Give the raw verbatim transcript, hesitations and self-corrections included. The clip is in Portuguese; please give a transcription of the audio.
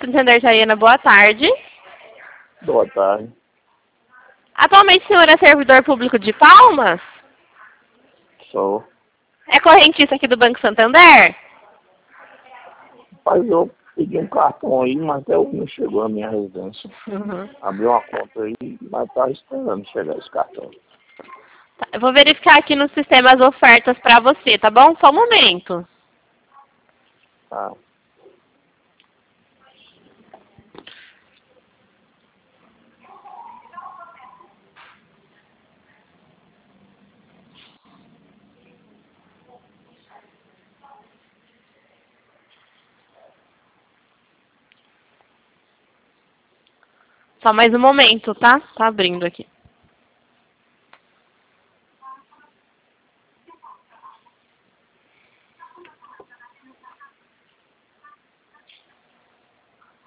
Santander Jaiana, boa tarde. Boa tarde. Atualmente o senhor é servidor público de Palmas? Sou. É correntista aqui do Banco Santander? Mas eu pedi um cartão aí, mas até hoje não chegou a minha residência. Uhum. Abri uma conta aí, mas tá esperando chegar esse cartão. Tá, eu vou verificar aqui no sistema as ofertas para você, tá bom? Só um momento. Tá. Só mais um momento, tá? Tá abrindo aqui.